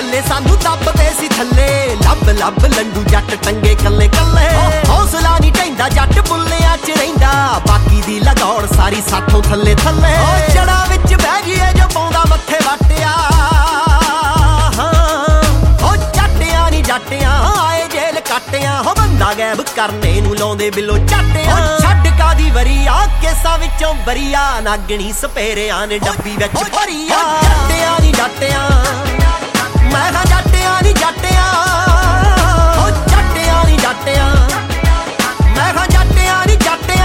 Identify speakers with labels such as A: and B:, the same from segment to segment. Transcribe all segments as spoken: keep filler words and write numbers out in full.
A: ਚੱਲੇ ਸਾਨੂੰ ਦੱਬਦੇ ਸੀ ਥੱਲੇ ਲੱਭ ਲੱਭ ਲੰਡੂ ਜੱਟ ਟੰਗੇ ਕੱਲੇ ਕੱਲੇ ਹੌਸਲਾ ਨਹੀਂ ਢੈਂਦਾ ਜੱਟ ਬੁੱਲਿਆਂ ਚ ਰਹਿੰਦਾ ਬਾਕੀ ਦੀ ਲਗੌੜ ਸਾਰੀ ਸਾਥੋਂ ਥੱਲੇ ਥੱਲੇ ਜੜਾ ਵਿੱਚ ਬਹਿ ਗਈ ਜੋ ਪਾਉਂਦਾ ਮੱਥੇ ਵਾਟਿਆ ਹੋ ਜੱਟਿਆਂ ਨਹੀਂ ਜੱਟਿਆਂ ਆਏ ਜੇਲ ਕੱਟਿਆਂ ਹੋ ਬੰਦਾ ਗੈਬ ਕਰਨੇ ਨੂੰ ਲਾਉਂਦੇ ਬਿੱਲੋ ਝੱਟਿਆਂ ਛੱਡ ਕਾਦੀ ਵਰੀਆ ਕੇਸਾਂ ਵਿੱਚੋਂ ਬਰੀਆ ਨਾਗਣੀ ਸਪੇਰਿਆਂ ਨੇ ਡੱਬੀ ਵਿੱਚ ਭਰੀਆ ਜੱਟਿਆਂ ਨਹੀਂ ਜੱਟਿਆਂ ਮੈਂ ਹਾਂ ਜੱਟਿਆਂ ਨਹੀਂ ਜੱਟਿਆਂ ਹੋ ਜੱਟਿਆਂ ਨਹੀਂ ਜੱਟਿਆਂ ਮੈਂ ਹਾਂ ਜੱਟਿਆਂ ਨਹੀਂ ਜੱਟਿਆਂ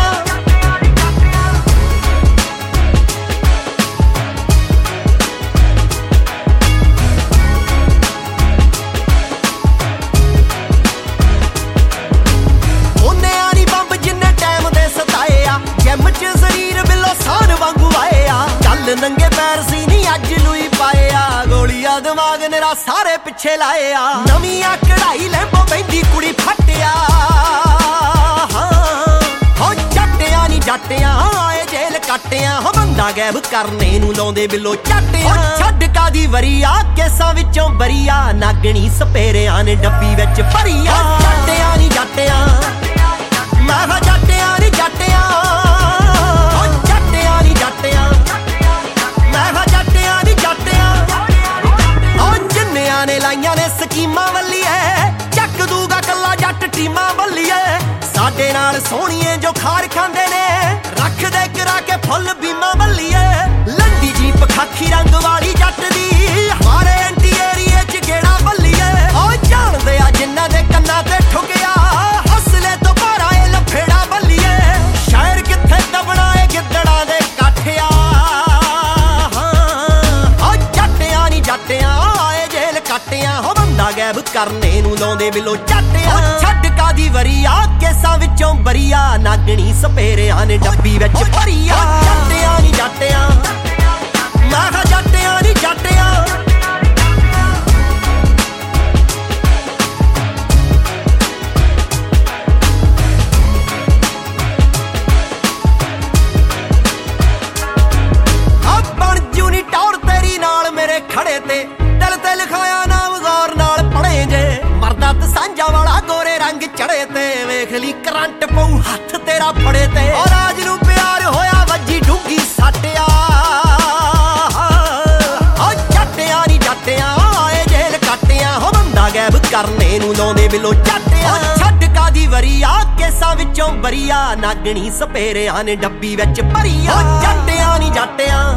A: ਉਹਨਿਆਂ ਨੀ ਬੰਬ ਜਿੰਨੇ ਟਾਈਮ ਦੇ ਸਤਾਏ ਆ ਜਿਮ ਚ ਸਰੀਰ ਬਿੱਲੋ ਸਾਨ ਵਾਂਗੂ ਆਏ ਆ ਚੱਲ ਨੰਗੇ ਪੈਰ ਸੀ ਨੀ ਅੱਜ ਲੂਈ ਪਾਏ ਆ ਗੋਲੀਆਂ ਦਿਮਾਗ ਨੇਰਾ ਸਾਰੇ ਪਿੱਛੇ ਲਾਏ ਆ ਨਵੀਆਂ ਕਢਾਈ ਲੈਂਬੋ ਬੈਂਦੀ ਕੁੜੀ ਫੱਟਿਆ ਹੋ ਜੱਟਿਆਂ ਨੀ ਜੱਟਿਆਂ ਆਏ ਜੇਲ ਕੱਟਿਆਂ ਹੋ ਬੰਦਾ ਗੈਬ ਕਰਨੇ ਨੂੰ ਲਾਉਂਦੇ ਬਿੱਲੋ ਝੱਟਿਆਂ ਛੱਡ ਕਾਦੀ ਵਰੀਆ ਕੇਸਾਂ ਵਿੱਚੋਂ ਬਰੀਆ ਨਾਗਣੀ ਸਪੇਰਿਆਂ ਨੇ ਡੱਬੀ ਵਿੱਚ ਭਰੀਆ ਜੱਟਿਆਂ ਨੀ ਜੱਟਿਆਂ ਮੈਂ ਹਾਂ ਜੱਟਿਆਂ ਨੀ ਜੱਟਿਆਂ ਹੋ ਜੱਟਿਆਂ ਨੀ ਜੱਟਿਆਂ ਮੈਂ ਹਾਂ ਜੱਟਿਆਂ ਨੀ ਜੱਟਿਆਂ ਹੋ ਜਿੰਨਿਆਂ ਨੇ ਲਾਈਆਂ ਨੇ ਸਕੀਮਾਂ ਵੱਲੀਏ ਚੱਕ ਦੂਗਾ ਕੱਲਾ ਜੱਟ ਟੀਮਾਂ ਵੱਲੀਏ ਸਾਡੇ ਨਾਲ ਸੋਹਣੀਏ ਜੋ ਖਾਰ ਖਾਂਦੇ ਨੇ ਰੱਖਦੇ ਕਰਾ ਕੇ ਫੁੱਲ ਬੀਮਾ ਵੱਲੀਏ ਲੰਡੀ ਜੀਪ ਖਾਖੀ ਰੰਗ ਵਾਲੀ ਜੱਟ ਦੀ ਮਾਰੇ ਐਂਟੀ ਏਰੀਏ ਚ ਗੇੜਾ ਵੱਲੀਏ ਉਹ ਜਾਣਦੇ ਆ ਜਿੰਨਾਂ ਦੇ ਕੰਨਾਂ ਤੇ ਠੁਕਿਆ ਹੌਸਲੇ ਤੋਂ ਭਾਰਾ ਇਹ ਲਫੇੜਾ ਵੱਲੀਏ ਸ਼ਾਇਰ ਕਿੱਥੇ ਦਬਣਾ ਏ ਗਿੱਦੜਾਂ ਦੇ ਕਾਠਿਆ ਹੋ ਜੱਟਿਆਂ ਨੀ ਜੱਟਿਆਂ ਆਏ ਜੇਲ ਕੱਟਿਆਂ ਹੋ ਬੰਦਾ ਗੈਬ ਕਰਨੇ ਨੂੰ ਲਾਉਂਦੇ ਬਿੱਲੋ ਝੱਟਿਆਂ ਛੱਡ ਕਾਦੀ ਵਰੀਆ ਕੇਸਾਂ ਵਿੱਚੋਂ ਬਰੀਆ ਨਾਗਣੀ ਸਪੇਰਿਆਂ ਨੇ ਡੱਬੀ ਵਿੱਚ ਭਰੀਆ ਜੱਟਿਆਂ ਨੀ ਜੱਟਿਆਂ ਮੈਂ ਹਾਂ ਜੱਟਿਆਂ ਨੀ ਜੱਟਿਆਂ ਆ ਬਣ ਜੂ ਨੀ ਟੌਰ ਤੇਰੀ ਨਾਲ ਮੇਰੇ ਖੜੇ ਤੇ ਦਿਲ ਤੇ ਲਿਖਾਇਆ ਨਾਮ ਗੌਰ ਨਾਲ ਪੜੇ ਜੇ ਮਰਦਾ ਤੇ ਸਾਂਝਾ ਵਾਲਾ ਗੋਰੇ ਰੰਗ ਚੜੇ ਤੇ ਵੇਖ ਲਈ ਕਰੰਟ ਪਊ ਹੱਥ ਤੇਰਾ ਫੜੇ ਤੇ ਔਰ ਰਾਜ ਨੂੰ ਪਿਆਰ ਹੋਇਆ ਵੱਜੀ ਡੂੰਗੀ ਸਾਟਿਆ ਹੋ ਜੱਟਿਆਂ ਨੀ ਜੱਟਿਆਂ ਆਏ ਜੇਲ ਕੱਟਿਆਂ ਹੋ ਬੰਦਾ ਗੈਬ ਕਰਨੇ ਨੂੰ ਲਾਉਂਦੇ ਬਿੱਲੋ ਝੱਟਿਆਂ ਛੱਡ ਕਾਦੀ ਵਰੀਆ ਕੇਸਾਂ ਵਿੱਚੋਂ ਬਰੀਆ ਨਾਗਣੀ ਸਪੇਰਿਆਂ ਨੇ ਡੱਬੀ ਵਿੱਚ ਭਰੀਆ ਜੱਟਿਆਂ ਨੀ ਜੱਟਿਆਂ